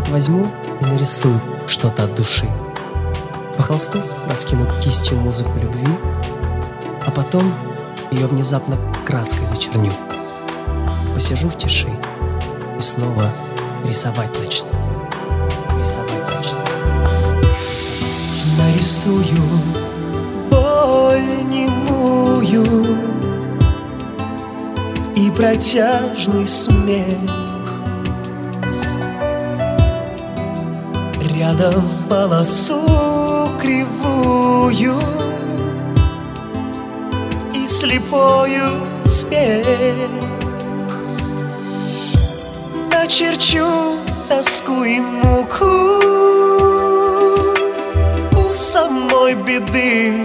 возьму и нарисую что-то от души. По холсту раскину кистью музыку любви, а потом ее внезапно краской зачерню. Посижу в тиши и снова рисовать начну. Нарисую боль немую и протяжный смех. Рядом полосу кривую и слепою смех. Начерчу тоску и муку у самой беды,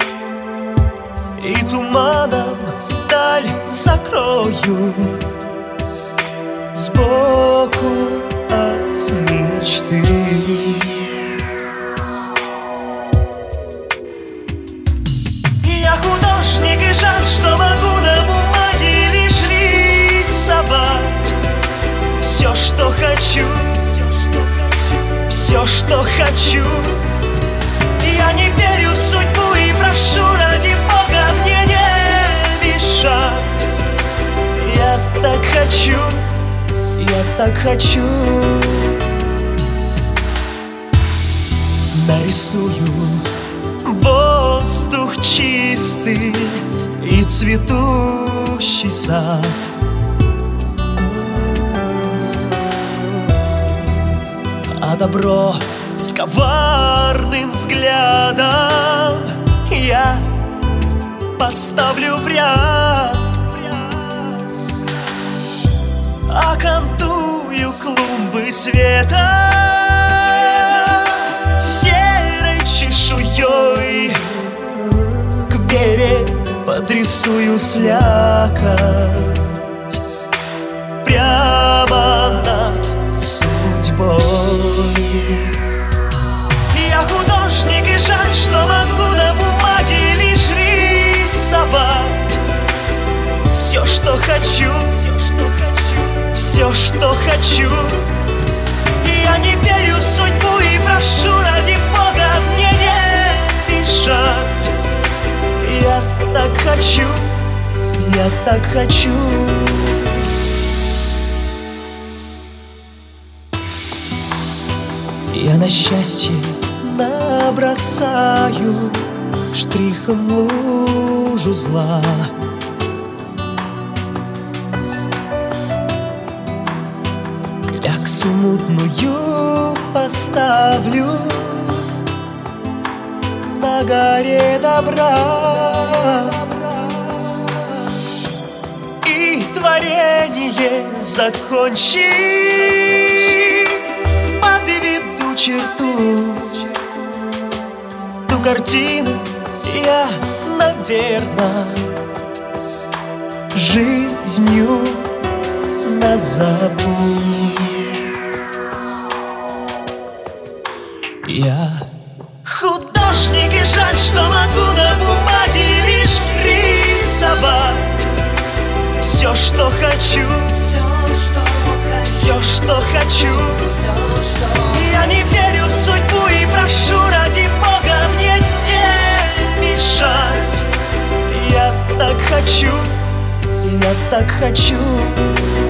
и туманом даль закрою сбоку от мечты. Я художник, и жаль, что могу на бумаге лишь рисовать все, что хочу, все, что хочу. Я не верю в судьбу и прошу ради Бога мне не мешать. Я так хочу, я так хочу. Нарисую воздух чистый и цветущий сад, а добро с коварным взглядом я поставлю в ряд. Окантую клумбы света серой чешуей, к вере подрисую слякоть прямо над судьбой. Я художник, и жаль, что могу на бумаге лишь рисовать все, что хочу, все, что хочу. Я не верю в судьбу и прошу ради Бога мне не мешать. Я так хочу, я так хочу. Я на счастье набросаю штрихом лужу зла, кляксу мутную поставлю на горе добра, и творение закончив, подведу черту. Ту картину я, наверно, жизнью назову. Я художник, и жаль, что могу на бумаге лишь рисовать все, что хочу, все, что хочу. Я не верю в судьбу и прошу ради Бога мне не мешать. Я так хочу, я так хочу.